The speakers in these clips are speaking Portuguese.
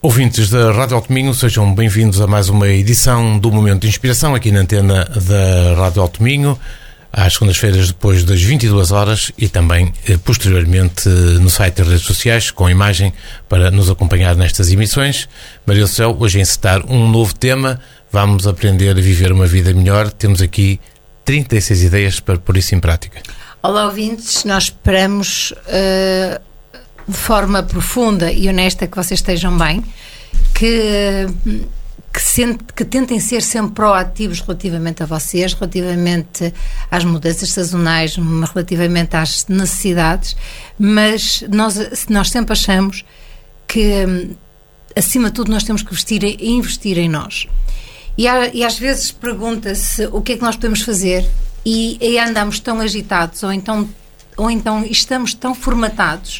Ouvintes da Rádio Alto Minho, sejam bem-vindos a mais uma edição do Momento de Inspiração aqui na antena da Rádio Alto Minho, às segundas-feiras depois das 22 horas e também posteriormente no site e redes sociais com imagem para nos acompanhar nestas emissões. Maria do Céu, hoje a encetar um novo tema, vamos aprender a viver uma vida melhor. Temos aqui 36 ideias para pôr isso em prática. Olá, ouvintes, nós esperamos de forma profunda e honesta que vocês estejam bem, que tentem ser sempre proativos relativamente a vocês, relativamente às mudanças sazonais, relativamente às necessidades, mas nós sempre achamos que, acima de tudo, nós temos que investir em nós. E às vezes pergunta-se o que é que nós podemos fazer e andamos tão agitados ou então estamos tão formatados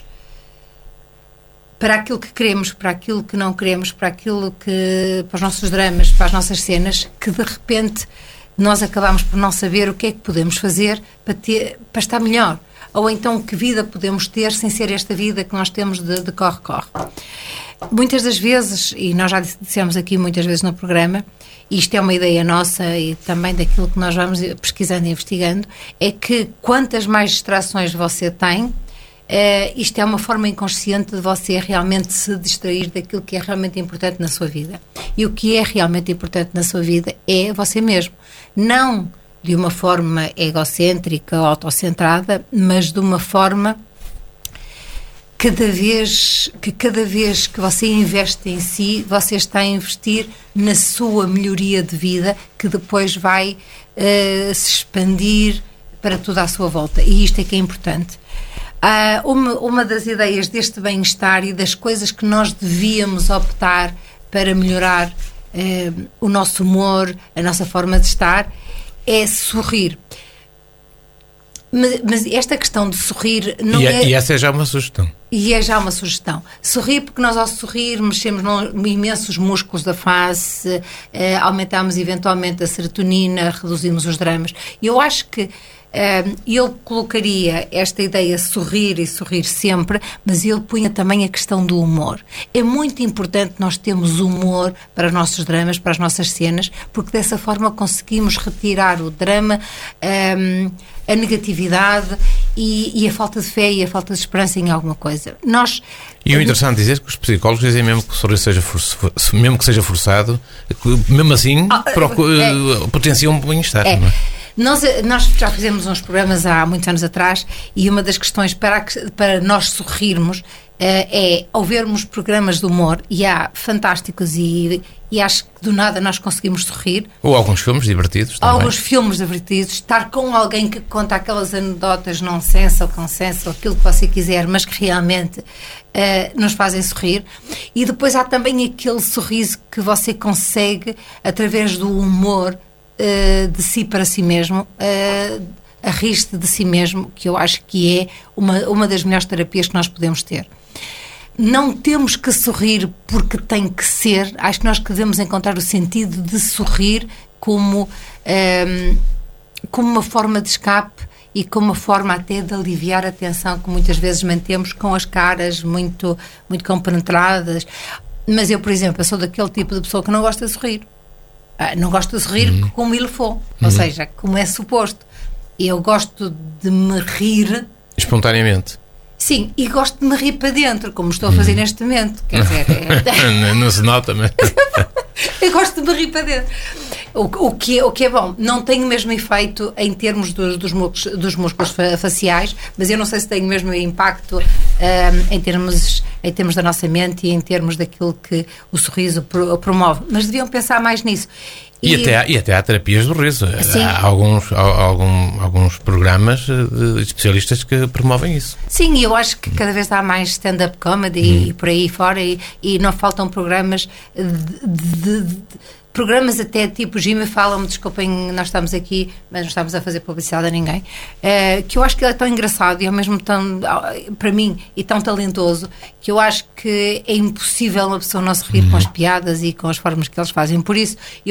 para aquilo que queremos, para aquilo que não queremos, para os nossos dramas, para as nossas cenas, que de repente nós acabamos por não saber o que é que podemos fazer para estar melhor. Ou então que vida podemos ter sem ser esta vida que nós temos de corre-corre. Muitas das vezes, e nós já dissemos aqui muitas vezes no programa, isto é uma ideia nossa e também daquilo que nós vamos pesquisando e investigando, é que quantas mais distrações você tem, isto é uma forma inconsciente de você realmente se distrair daquilo que é realmente importante na sua vida. E o que é realmente importante na sua vida é você mesmo. Não de uma forma egocêntrica, autocentrada, mas de uma forma que cada vez que você investe em si, você está a investir na sua melhoria de vida, que depois vai se expandir para tudo à sua volta. E isto é que é importante. Uma das ideias deste bem-estar e das coisas que nós devíamos optar para melhorar o nosso humor, a nossa forma de estar, é sorrir. Mas esta questão de sorrir não E essa é já uma sugestão. E é já uma sugestão. Sorrir, porque nós ao sorrir mexemos imensos músculos da face, aumentamos eventualmente a serotonina, reduzimos os dramas. E eu acho que eu colocaria esta ideia sorrir e sorrir sempre, mas eu punha também a questão do humor. É muito importante nós termos humor para os nossos dramas, para as nossas cenas, porque dessa forma conseguimos retirar o drama, a negatividade e a falta de fé e a falta de esperança em alguma coisa. E o interessante dizer que os psicólogos dizem mesmo que o sorriso mesmo que seja forçado, mesmo assim potencia um bem-estar. Não é? Nós já fizemos uns programas há muitos anos atrás e uma das questões para nós sorrirmos ao vermos programas de humor, e há fantásticos e acho que do nada nós conseguimos sorrir. Ou alguns filmes divertidos também. Alguns filmes divertidos, estar com alguém que conta aquelas anedotas nonsense ou consenso, ou aquilo que você quiser, mas que realmente nos fazem sorrir. E depois há também aquele sorriso que você consegue através do humor, de si para si mesmo, a rir-se de si mesmo, que eu acho que é uma das melhores terapias que nós podemos ter. Não temos que sorrir porque tem que ser. Acho que nós devemos encontrar o sentido de sorrir como uma forma de escape e como uma forma até de aliviar a tensão que muitas vezes mantemos com as caras muito, muito compenetradas. Mas eu, por exemplo, sou daquele tipo de pessoa que não gosta de sorrir. Não gosto de sorrir como ele for, ou seja, como é suposto. Eu gosto de me rir espontaneamente. Sim, e gosto de me rir para dentro, como estou a fazer neste momento. Quer dizer, não se nota, mas eu gosto de me rir para dentro. O que é bom, não tem o mesmo efeito em termos dos músculos faciais, mas eu não sei se tem o mesmo impacto em termos da nossa mente e em termos daquilo que o sorriso promove. Mas deviam pensar mais nisso. E até há terapias do riso. Sim. Há alguns programas de especialistas que promovem isso. Sim, e eu acho que cada vez há mais stand-up comedy e por aí fora, e não faltam programas programas até tipo Jimmy Fallon, desculpem, nós estamos aqui, mas não estamos a fazer publicidade a ninguém, que eu acho que ele é tão engraçado e ao mesmo tão, para mim, e tão talentoso, que eu acho que é impossível uma pessoa não se rir com as piadas e com as formas que eles fazem. Por isso, eu acho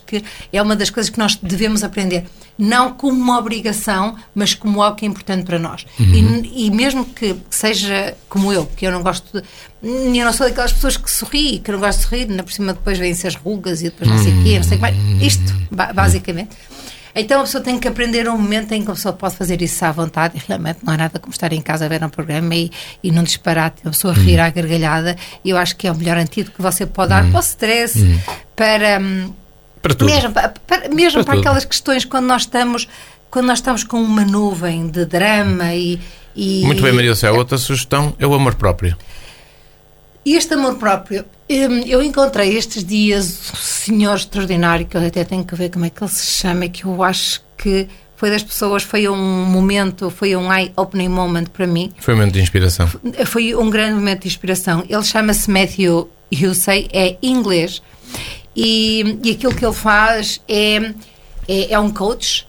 que é uma das coisas que nós devemos aprender. Não como uma obrigação, mas como algo que é importante para nós. E mesmo que seja como eu, que eu não gosto eu não sou daquelas pessoas que sorri, que não gosto de sorrir, ainda por cima depois vêm-se as rugas e depois não sei o quê, não sei o que mais. Isto, basicamente. Então a pessoa tem que aprender um momento em que a pessoa pode fazer isso à vontade, e realmente não há nada como estar em casa a ver um programa e não disparate, a pessoa rir à gargalhada. E eu acho que é o melhor antídoto que você pode dar para o stress, para tudo. Mesmo para aquelas questões quando nós estamos com uma nuvem de drama e Muito bem, Maria Céu, outra sugestão é o amor próprio. E este amor próprio, eu encontrei estes dias um senhor extraordinário, que eu até tenho que ver como é que ele se chama, que eu acho que foi das pessoas, foi um eye-opening moment para mim. Foi um momento de inspiração. Foi um grande momento de inspiração. Ele chama-se Matthew Hussey, é inglês, e aquilo que ele faz é um coach,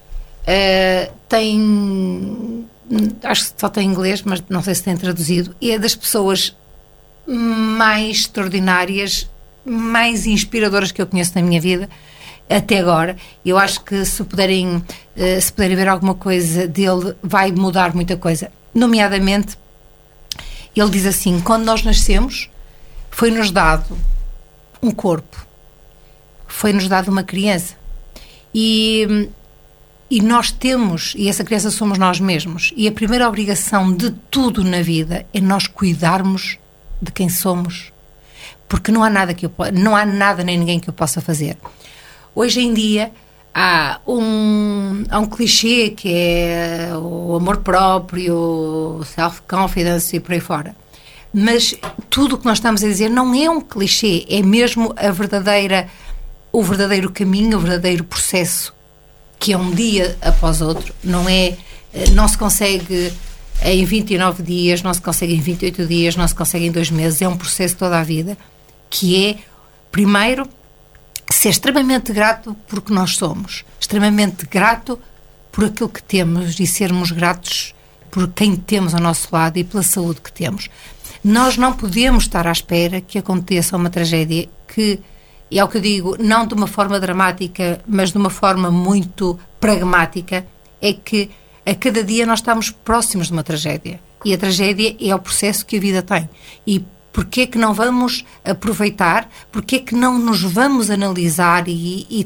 acho que só tem inglês, mas não sei se tem traduzido, e é das pessoas mais extraordinárias, mais inspiradoras que eu conheço na minha vida até agora. Eu acho que se puderem ver alguma coisa dele, vai mudar muita coisa. Nomeadamente, ele diz assim: quando nós nascemos, foi-nos dado um corpo, foi-nos dado uma criança, e nós temos, e essa criança somos nós mesmos, e a primeira obrigação de tudo na vida é nós cuidarmos de quem somos, porque não há nada nem ninguém que eu possa fazer. Hoje em dia há um clichê que é o amor próprio, o self-confidence e por aí fora, mas tudo o que nós estamos a dizer não é um clichê, é mesmo o verdadeiro caminho, o verdadeiro processo, que é um dia após outro. Não se consegue em 29 dias, não se consegue em 28 dias, não se consegue em 2 meses, é um processo toda a vida, que é, primeiro, ser extremamente grato por que nós somos, extremamente grato por aquilo que temos e sermos gratos por quem temos ao nosso lado e pela saúde que temos. Nós não podemos estar à espera que aconteça uma tragédia que, é o que eu digo, não de uma forma dramática, mas de uma forma muito pragmática, é que a cada dia nós estamos próximos de uma tragédia. E a tragédia é o processo que a vida tem. E porquê que não vamos aproveitar? Porquê que não nos vamos analisar e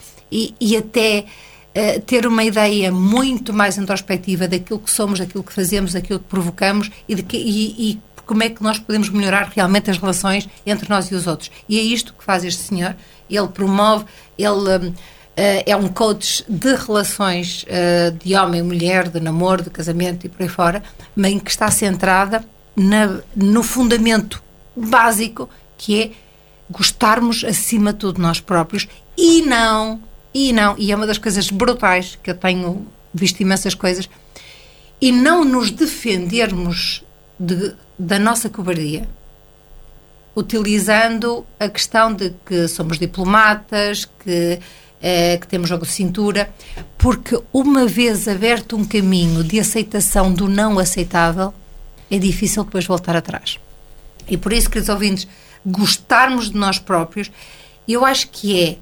ter uma ideia muito mais introspectiva daquilo que somos, daquilo que fazemos, daquilo que provocamos e como é que nós podemos melhorar realmente as relações entre nós e os outros. E é isto que faz este senhor. Ele promove, é um coach de relações de homem e mulher, de namoro, de casamento e por aí fora, mas em que está centrada no fundamento básico, que é gostarmos acima de tudo de nós próprios e é uma das coisas brutais que eu tenho visto imensas coisas, e não nos defendermos da nossa cobardia, utilizando a questão de que somos diplomatas, que temos jogo de cintura, porque uma vez aberto um caminho de aceitação do não aceitável, é difícil depois voltar atrás. E por isso, queridos ouvintes, gostarmos de nós próprios, eu acho que é,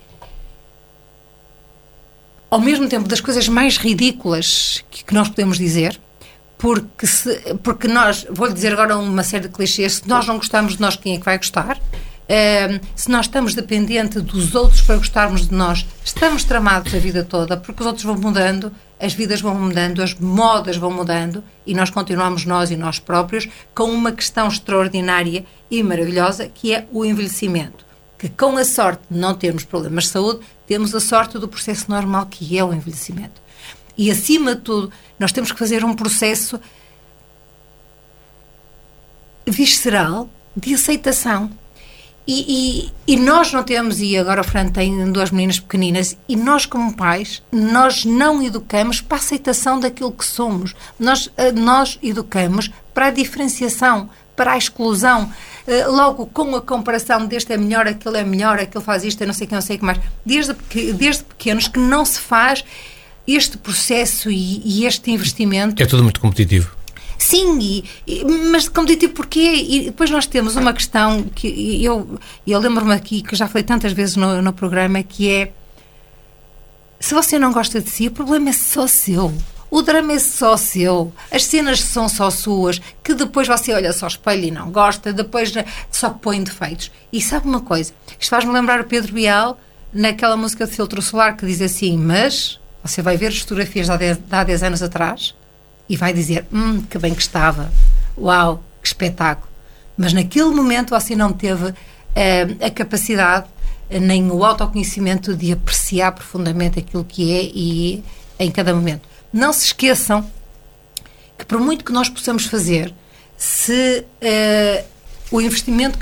ao mesmo tempo, das coisas mais ridículas que nós podemos dizer, porque nós, vou-lhe dizer agora uma série de clichês, se nós não gostamos de nós, quem é que vai gostar? Se nós estamos dependentes dos outros para gostarmos de nós, estamos tramados a vida toda, porque os outros vão mudando, as vidas vão mudando, as modas vão mudando, e nós continuamos, nós e nós próprios, com uma questão extraordinária e maravilhosa, que é o envelhecimento. Que com a sorte de não termos problemas de saúde, temos a sorte do processo normal, que é o envelhecimento. E, acima de tudo, nós temos que fazer um processo visceral de aceitação. E nós não temos, e agora o Fran tem 2 meninas pequeninas, e nós como pais, nós não educamos para a aceitação daquilo que somos. Nós educamos para a diferenciação, para a exclusão, logo com a comparação deste é melhor, aquele faz isto, eu não sei o que, não sei o que mais. Desde pequenos que não se faz este processo e este investimento. É tudo muito competitivo. Sim, mas competitivo porquê? E depois nós temos uma questão que eu lembro-me aqui, que já falei tantas vezes no programa, que é Se você não gosta de si, o problema é só seu. O drama é só seu. As cenas são só suas, que depois você olha só ao espelho e não gosta, depois só põe defeitos. E sabe uma coisa? Isto faz-me lembrar o Pedro Bial naquela música de Filtro Solar que diz assim, mas você vai ver as fotografias de há 10 anos atrás e vai dizer, que bem que estava. Uau, que espetáculo. Mas naquele momento você não teve a capacidade nem o autoconhecimento de apreciar profundamente aquilo que é e em cada momento. Não se esqueçam que por muito que nós possamos fazer, se o investimento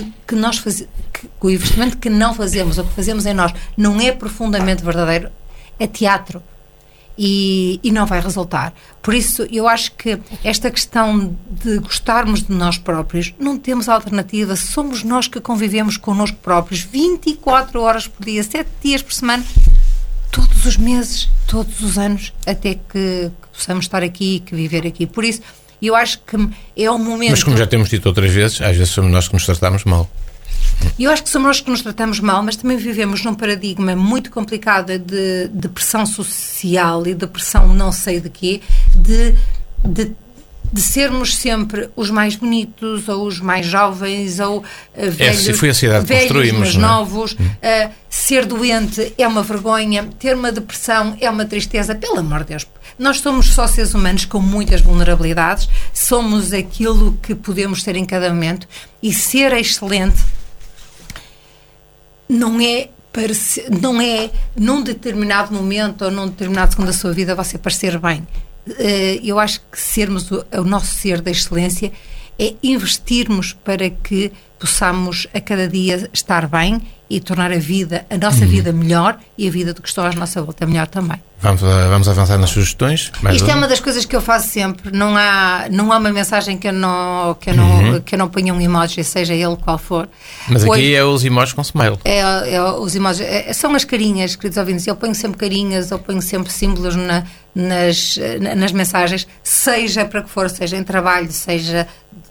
o investimento que não fazemos ou que fazemos em nós não é profundamente verdadeiro, é teatro e não vai resultar. Por isso, eu acho que esta questão de gostarmos de nós próprios, não temos alternativa. Somos nós que convivemos connosco próprios 24 horas por dia, 7 dias por semana, todos os meses, todos os anos, até que possamos estar aqui e que viver aqui. Por isso, eu acho que é um momento... Mas como já temos dito outras vezes, às vezes somos nós que nos tratamos mal. Eu acho que somos nós que nos tratamos mal, mas também vivemos num paradigma muito complicado de pressão social e de pressão não sei de quê, de sermos sempre os mais bonitos ou os mais jovens ou velhos, foi a sociedade que construímos, mas novos. Ser doente é uma vergonha, ter uma depressão é uma tristeza. Pelo amor de Deus, nós somos só seres humanos com muitas vulnerabilidades, somos aquilo que podemos ser em cada momento, e ser excelente não é num determinado momento ou num determinado segundo da sua vida você parecer bem. Eu acho que sermos o nosso ser da excelência é investirmos para que possamos a cada dia estar bem e tornar a nossa vida melhor e a vida do que está à nossa volta melhor também. Vamos avançar nas sugestões. Isto é uma das coisas que eu faço sempre. Não há uma mensagem que eu não ponha um emoji, seja ele qual for. Mas aqui é os emojis com smile. Os emojis, são as carinhas, queridos ouvintes. Eu ponho sempre carinhas, eu ponho sempre símbolos nas mensagens, seja para que for, seja em trabalho, seja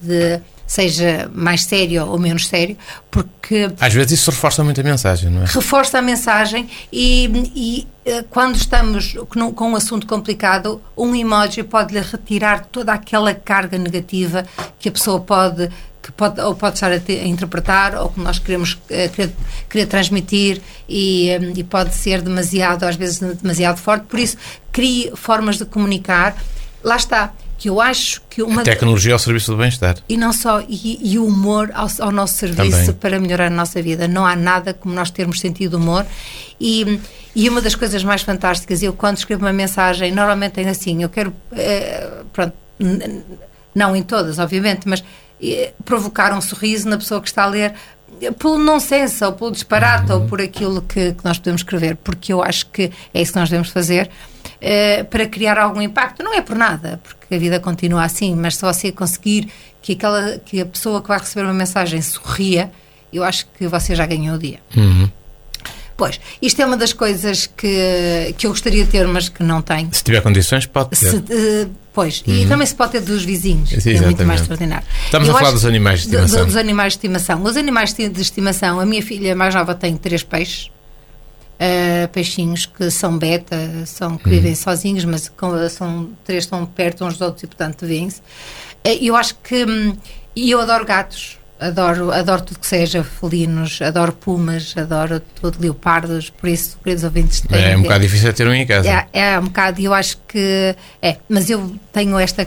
mais sério ou menos sério, porque... Às vezes isso reforça muito a mensagem, não é? Reforça a mensagem e quando estamos com um assunto complicado, um emoji pode-lhe retirar toda aquela carga negativa que a pessoa pode estar a interpretar ou que nós querer transmitir e pode ser demasiado, às vezes demasiado forte. Por isso, crie formas de comunicar. Lá está. Que eu acho que a tecnologia ao serviço do bem-estar. E não só, e o humor ao nosso serviço também, para melhorar a nossa vida. Não há nada como nós termos sentido humor. E uma das coisas mais fantásticas, eu quando escrevo uma mensagem, normalmente tenho assim, eu quero, pronto, não em todas, obviamente, mas provocar um sorriso na pessoa que está a ler, pelo nonsense, ou pelo disparate, ou por aquilo que nós podemos escrever, porque eu acho que é isso que nós devemos fazer para criar algum impacto. Não é por nada, porque a vida continua assim, mas se você conseguir que a pessoa que vai receber uma mensagem sorria, eu acho que você já ganhou o dia. Pois, isto é uma das coisas que eu gostaria de ter, mas que não tenho. Se tiver condições, pode ter. Pois, e também se pode ter dos vizinhos, que é muito mais extraordinário. Estamos a falar dos animais de estimação. Dos animais de estimação. Os animais de estimação, a minha filha mais nova tem 3 peixes, peixinhos que são beta, que vivem sozinhos, mas 3 estão perto uns dos outros e, portanto, vêm-se. Eu acho que... E eu adoro gatos. Adoro tudo que seja felinos, adoro pumas, adoro tudo, leopardos, por isso, queridos ouvintes... É um bocado difícil ter um em casa. É um bocado, e eu acho que... mas eu tenho esta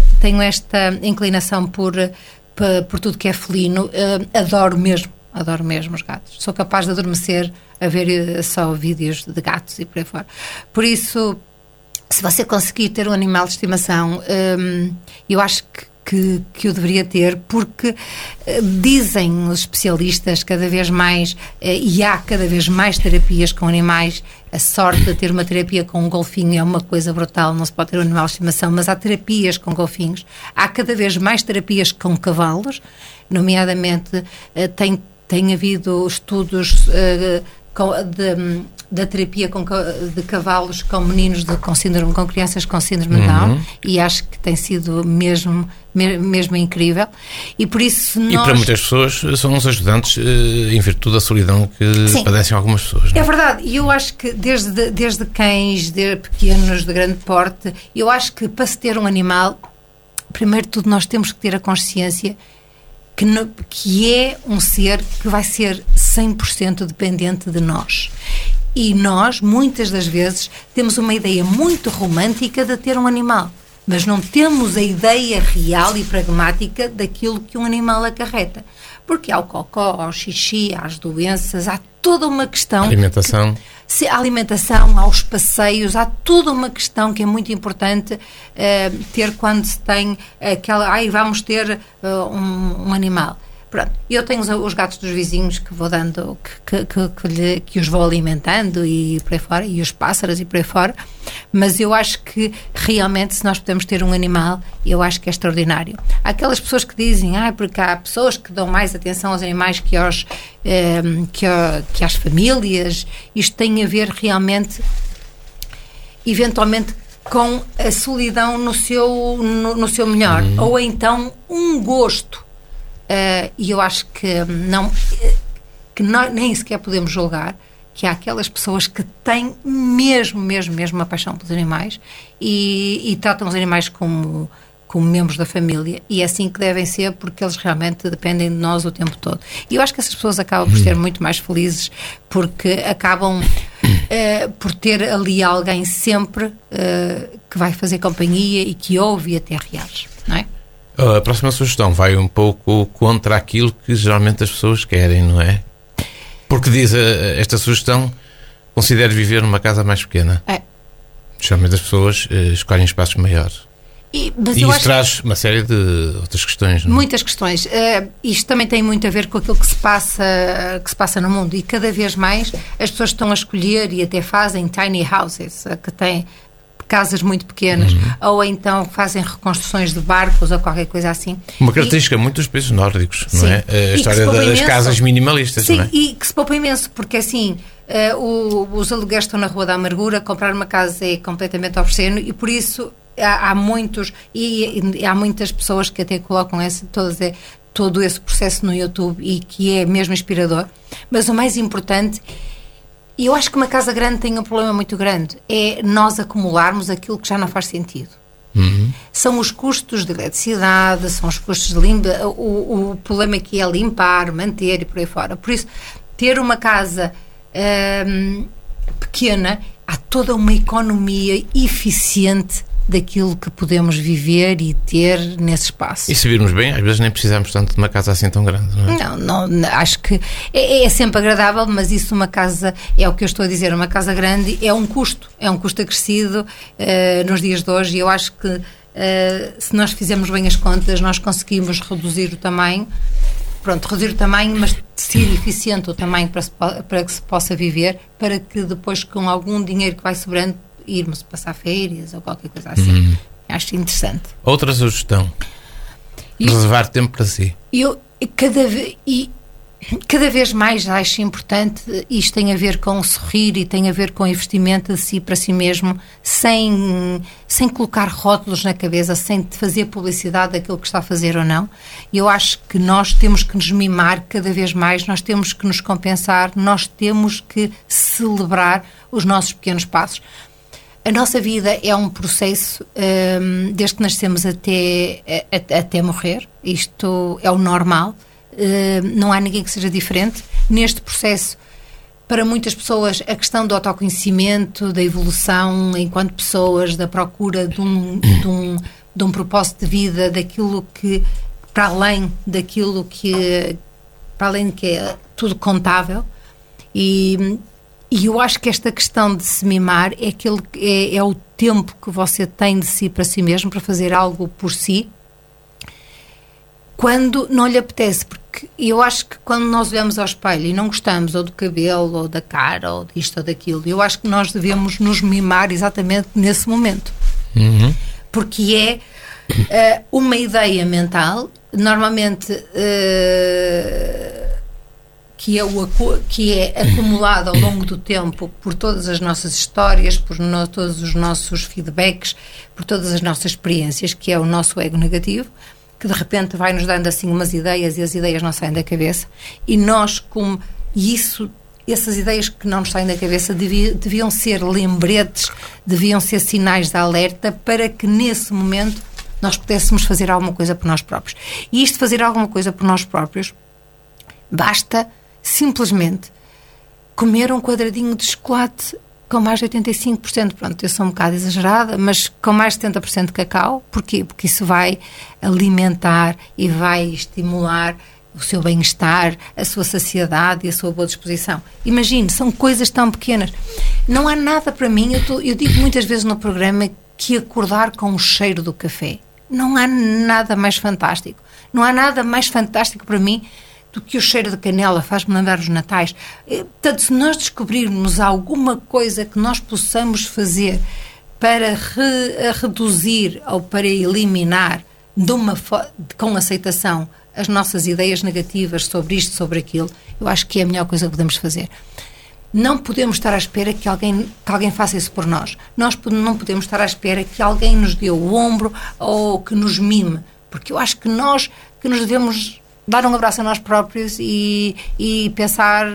inclinação por tudo que é felino, adoro mesmo os gatos. Sou capaz de adormecer a ver só vídeos de gatos e por aí fora. Por isso, se você conseguir ter um animal de estimação, eu acho que eu deveria ter, porque dizem os especialistas cada vez mais, e há cada vez mais terapias com animais. A sorte de ter uma terapia com um golfinho é uma coisa brutal, não se pode ter um animal de estimação, mas há terapias com golfinhos, há cada vez mais terapias com cavalos, nomeadamente tem havido estudos da terapia de cavalos com meninos com crianças com síndrome de Down, e acho que tem sido mesmo incrível, e por isso E para muitas pessoas são uns ajudantes em virtude da solidão que padecem algumas pessoas, não é? É verdade, e eu acho que desde cães, de pequenos, de grande porte, eu acho que para se ter um animal, primeiro de tudo nós temos que ter a consciência que é um ser que vai ser 100% dependente de nós. E nós, muitas das vezes, temos uma ideia muito romântica de ter um animal, mas não temos a ideia real e pragmática daquilo que um animal acarreta. Porque há o cocó, há o xixi, há as doenças, há toda uma questão... Alimentação. A alimentação, há os passeios, há toda uma questão que é muito importante ter quando se tem vamos ter um animal. Pronto, eu tenho os gatos dos vizinhos que vou dando, que os vou alimentando e por aí fora, e os pássaros e por aí fora, mas eu acho que realmente, se nós podemos ter um animal, eu acho que é extraordinário. Há aquelas pessoas que dizem, porque há pessoas que dão mais atenção aos animais que às famílias. Isto tem a ver realmente, eventualmente, com a solidão no seu melhor, ou então um gosto. E eu acho que nós nem sequer podemos julgar que há aquelas pessoas que têm mesmo uma paixão pelos animais e tratam os animais como membros da família, e é assim que devem ser, porque eles realmente dependem de nós o tempo todo. E eu acho que essas pessoas acabam por ser muito mais felizes, porque acabam por ter ali alguém sempre que vai fazer companhia e que ouve e até reage, não é? A próxima sugestão vai um pouco contra aquilo que geralmente as pessoas querem, não é? Porque diz esta sugestão, considere viver numa casa mais pequena. Geralmente as pessoas escolhem espaços maiores. Mas isso traz uma série de outras questões, não é? Muitas questões. Isto também tem muito a ver com aquilo que se passa no mundo, e cada vez mais as pessoas estão a escolher e até fazem tiny houses, que têm casas muito pequenas, ou então fazem reconstruções de barcos ou qualquer coisa assim. Uma característica muito dos países nórdicos, não é? A história das casas minimalistas, não é? E que se poupa imenso, porque assim, os aluguéis estão na Rua da Amargura, comprar uma casa é completamente obsceno, e por isso há muitas pessoas que até colocam todo esse processo no YouTube, e que é mesmo inspirador. Mas o mais importante, e eu acho que uma casa grande tem um problema muito grande, é nós acumularmos aquilo que já não faz sentido. São os custos de eletricidade, são os custos de limpar, o problema aqui é limpar, manter e por aí fora. Por isso, ter uma casa pequena, há toda uma economia eficiente daquilo que podemos viver e ter nesse espaço. E se virmos bem, às vezes nem precisamos tanto de uma casa assim tão grande, não é? Não, acho que é sempre agradável, mas isso, uma casa, é o que eu estou a dizer, uma casa grande é um custo acrescido nos dias de hoje, e eu acho que se nós fizermos bem as contas, nós conseguimos reduzir o tamanho, mas ser eficiente o tamanho para que se possa viver, para que depois, com algum dinheiro que vai sobrando, irmos passar férias ou qualquer coisa assim. Acho interessante. Outra sugestão: reservar tempo para si. Cada vez mais acho importante. Isto tem a ver com sorrir e tem a ver com investimento de si para si mesmo, sem colocar rótulos na cabeça, sem fazer publicidade daquilo que está a fazer ou não. Eu acho que nós temos que nos mimar cada vez mais, nós temos que nos compensar, nós temos que celebrar os nossos pequenos passos. A nossa vida é um processo, desde que nascemos até morrer. Isto é o normal. Não há ninguém que seja diferente. Neste processo, para muitas pessoas, a questão do autoconhecimento, da evolução enquanto pessoas, da procura de um propósito de vida, daquilo que, para além que é tudo contável. E eu acho que esta questão de se mimar é o tempo que você tem de si para si mesmo, para fazer algo por si, quando não lhe apetece. Porque eu acho que quando nós olhamos ao espelho e não gostamos ou do cabelo, ou da cara, ou disto ou daquilo, eu acho que nós devemos nos mimar exatamente nesse momento. Porque é uma ideia mental, normalmente que é acumulado ao longo do tempo por todas as nossas histórias, por todos os nossos feedbacks, por todas as nossas experiências, que é o nosso ego negativo, que de repente vai-nos dando assim umas ideias e as ideias não saem da cabeça, e nós, essas ideias que não nos saem da cabeça deviam ser lembretes, deviam ser sinais de alerta para que nesse momento nós pudéssemos fazer alguma coisa por nós próprios. E isto, fazer alguma coisa por nós próprios, basta simplesmente comer um quadradinho de chocolate com mais de 85%, pronto, eu sou um bocado exagerada, mas com mais de 70% de cacau. Porquê? Porque isso vai alimentar e vai estimular o seu bem-estar, a sua saciedade e a sua boa disposição. Imagine, são coisas tão pequenas. Não há nada para mim, eu digo muitas vezes no programa, que acordar com o cheiro do café. Não há nada mais fantástico. Não há nada mais fantástico para mim do que o cheiro de canela, faz-me lembrar os natais. Portanto, se nós descobrirmos alguma coisa que nós possamos fazer para reduzir ou para eliminar com aceitação as nossas ideias negativas sobre isto, sobre aquilo, eu acho que é a melhor coisa que podemos fazer. Não podemos estar à espera que alguém faça isso por nós. Nós não podemos estar à espera que alguém nos dê o ombro ou que nos mime, porque eu acho que nos devemos dar um abraço a nós próprios e pensar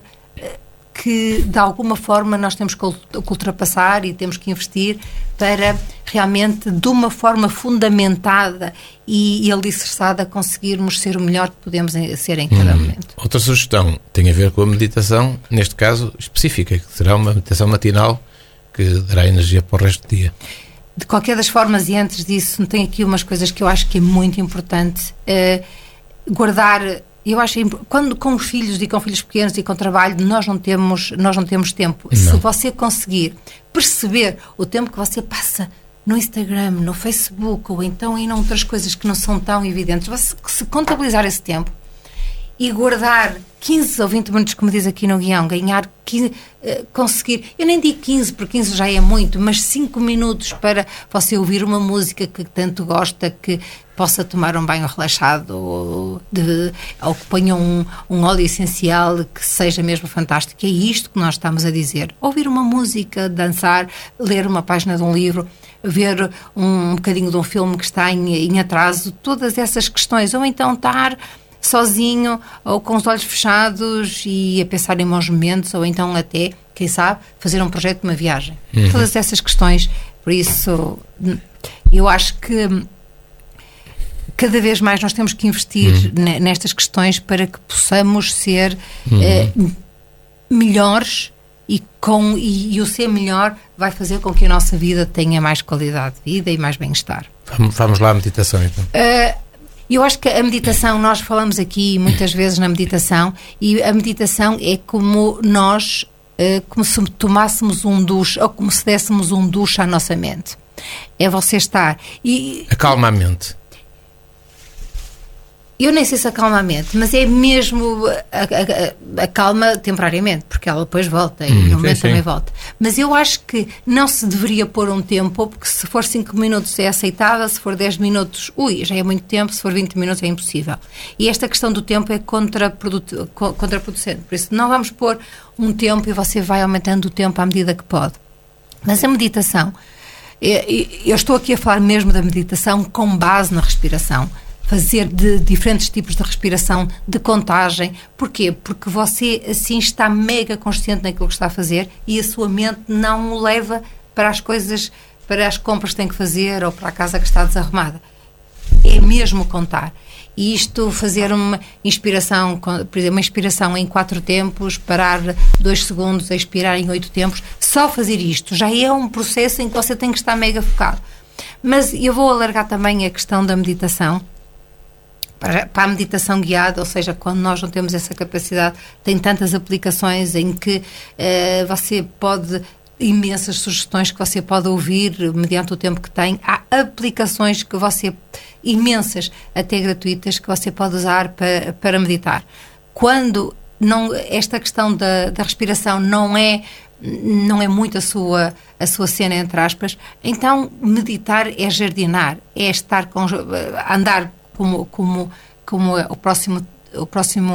que de alguma forma nós temos que ultrapassar e temos que investir para realmente, de uma forma fundamentada e alicerçada, conseguirmos ser o melhor que podemos ser em cada momento. Outra sugestão tem a ver com a meditação, neste caso específica, que será uma meditação matinal que dará energia para o resto do dia. De qualquer das formas, e antes disso, tem aqui umas coisas que eu acho que é muito importante guardar. Eu acho que quando com os filhos e com filhos pequenos e com trabalho, nós não temos tempo. Não. Se você conseguir perceber o tempo que você passa no Instagram, no Facebook, ou então em outras coisas que não são tão evidentes, se contabilizar esse tempo e guardar 15 ou 20 minutos, como diz aqui no guião, ganhar 15, conseguir, eu nem digo 15, porque 15 já é muito, mas 5 minutos para você ouvir uma música que tanto gosta, que possa tomar um banho relaxado, ou que ponha um óleo essencial que seja mesmo fantástico. É isto que nós estamos a dizer. Ouvir uma música, dançar, ler uma página de um livro, ver um bocadinho de um filme que está em atraso, todas essas questões, ou então estar sozinho ou com os olhos fechados e a pensar em bons momentos, ou então até, quem sabe, fazer um projeto de uma viagem. Todas essas questões. Por isso, eu acho que cada vez mais nós temos que investir nestas questões para que possamos ser melhores, e o ser melhor vai fazer com que a nossa vida tenha mais qualidade de vida e mais bem-estar. Vamos lá à meditação, então. Eu acho que a meditação, nós falamos aqui muitas vezes na meditação, e a meditação é como nós, como se tomássemos um duche, ou como se dessemos um duche à nossa mente. É você estar... Acalma a mente. Eu nem sei se acalma a mente, mas é mesmo acalma temporariamente, porque ela depois volta e no momento também volta. Mas eu acho que não se deveria pôr um tempo, porque se for 5 minutos é aceitável, se for 10 minutos, já é muito tempo, se for 20 minutos é impossível. E esta questão do tempo é contraproducente. Por isso, não vamos pôr um tempo e você vai aumentando o tempo à medida que pode. Mas a meditação, eu estou aqui a falar mesmo da meditação com base na respiração. Fazer de diferentes tipos de respiração, de contagem. Porquê? Porque você assim está mega consciente naquilo que está a fazer e a sua mente não o leva para as coisas, para as compras que tem que fazer ou para a casa que está desarrumada. É mesmo contar. E isto, fazer uma inspiração, por exemplo, uma inspiração em 4 tempos, parar 2 segundos, expirar em 8 tempos, só fazer isto já é um processo em que você tem que estar mega focado. Mas eu vou alargar também a questão da meditação para a meditação guiada, ou seja, quando nós não temos essa capacidade, tem tantas aplicações em que você pode, imensas sugestões que você pode ouvir mediante o tempo que tem. Há aplicações que imensas, até gratuitas, que você pode usar para meditar. Quando esta questão da respiração não é muito a sua cena, entre aspas, então meditar é jardinar, é estar andar como o próximo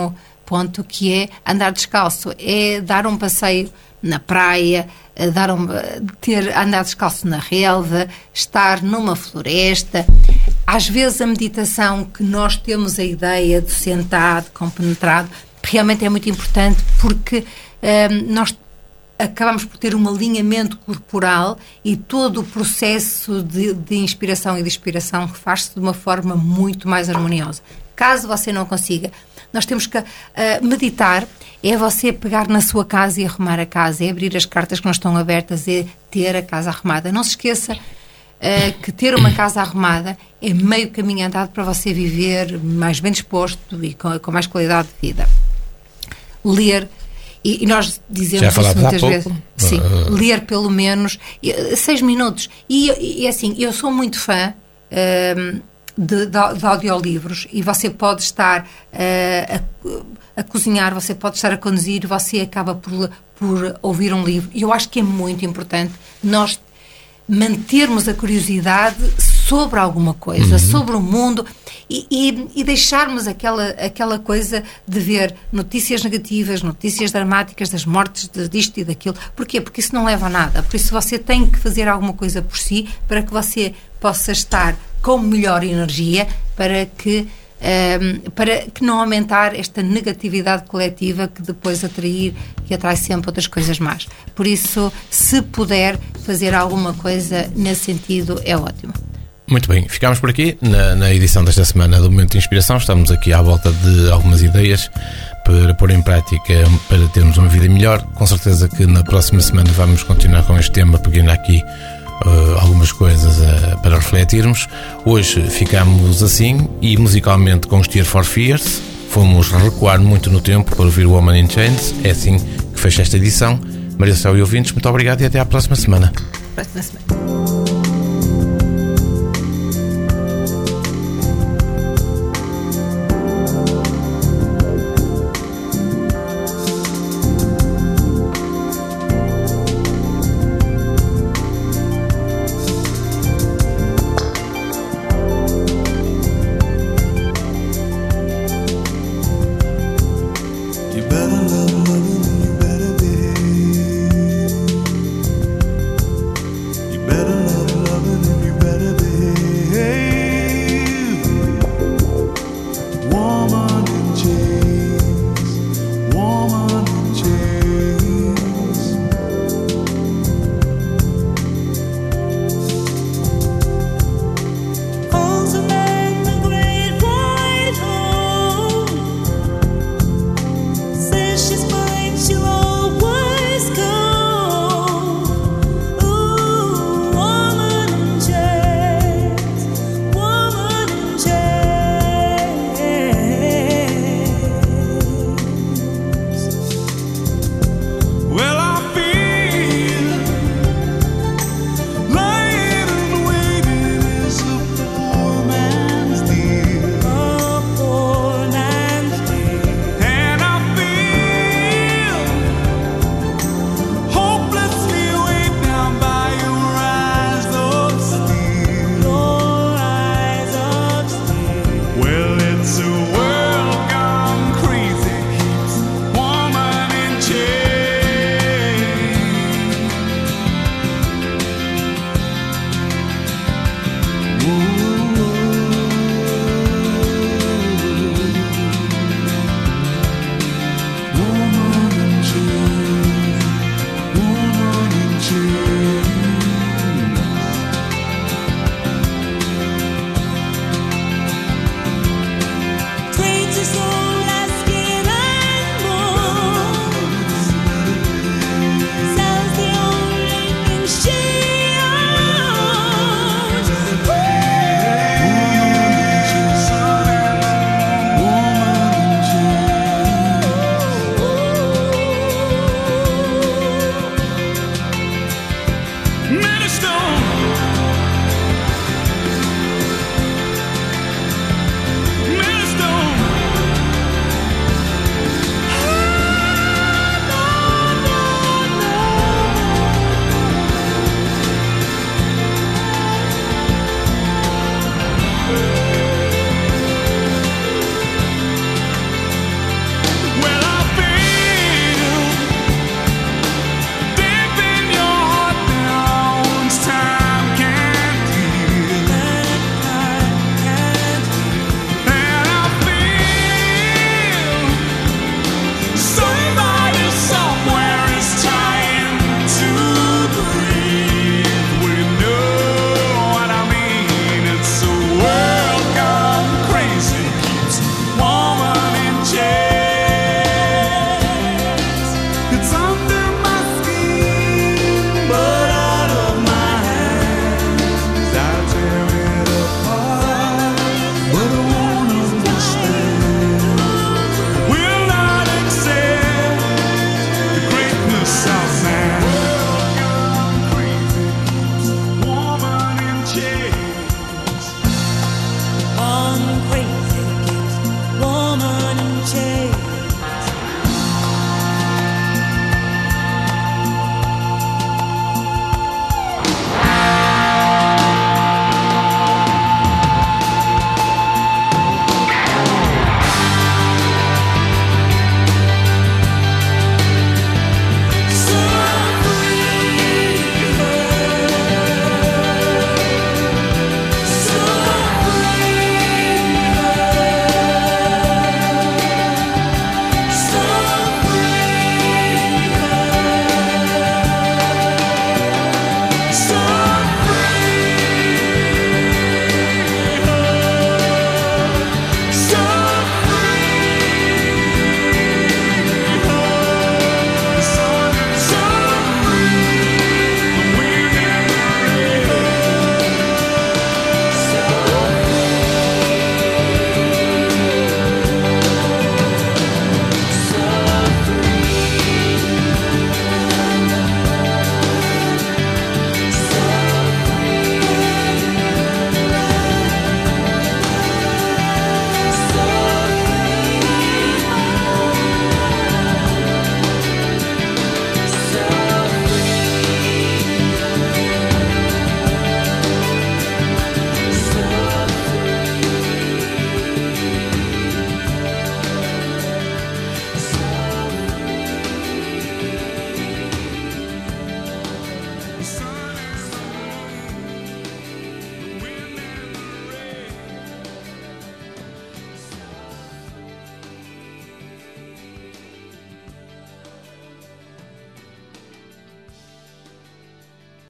ponto, que é andar descalço, é dar um passeio na praia, andar descalço na relva, estar numa floresta. Às vezes a meditação, que nós temos a ideia de sentado, compenetrado, realmente é muito importante, porque nós acabamos por ter um alinhamento corporal e todo o processo de inspiração e de expiração faz-se de uma forma muito mais harmoniosa. Caso você não consiga, nós temos que meditar, é você pegar na sua casa e arrumar a casa, é abrir as cartas que não estão abertas, é ter a casa arrumada. Não se esqueça que ter uma casa arrumada é meio caminho andado para você viver mais bem disposto e com mais qualidade de vida. Ler, e nós dizemos isso muitas vezes. Sim, ler pelo menos 6 minutos. E assim, eu sou muito fã de audiolivros, e você pode estar a cozinhar, você pode estar a conduzir, você acaba por ouvir um livro. E eu acho que é muito importante nós mantermos a curiosidade sobre alguma coisa, sobre o mundo, e deixarmos aquela coisa de ver notícias negativas, notícias dramáticas das mortes disto e daquilo. Porquê? Porque isso não leva a nada. Por isso você tem que fazer alguma coisa por si, para que você possa estar com melhor energia, para que não aumentar esta negatividade coletiva que depois atrai sempre outras coisas más. Por isso, se puder fazer alguma coisa nesse sentido, é ótimo. Muito bem, ficamos por aqui na edição desta semana do Momento de Inspiração. Estamos aqui à volta de algumas ideias para pôr em prática, para termos uma vida melhor. Com certeza que na próxima semana vamos continuar com este tema, pegando aqui algumas coisas para refletirmos. Hoje ficamos assim, e musicalmente com os Tears for Fears fomos recuar muito no tempo para ouvir o Woman in Chains. É assim que fecha esta edição. Maria do Céu e ouvintes, muito obrigado e até à próxima semana. Próxima semana.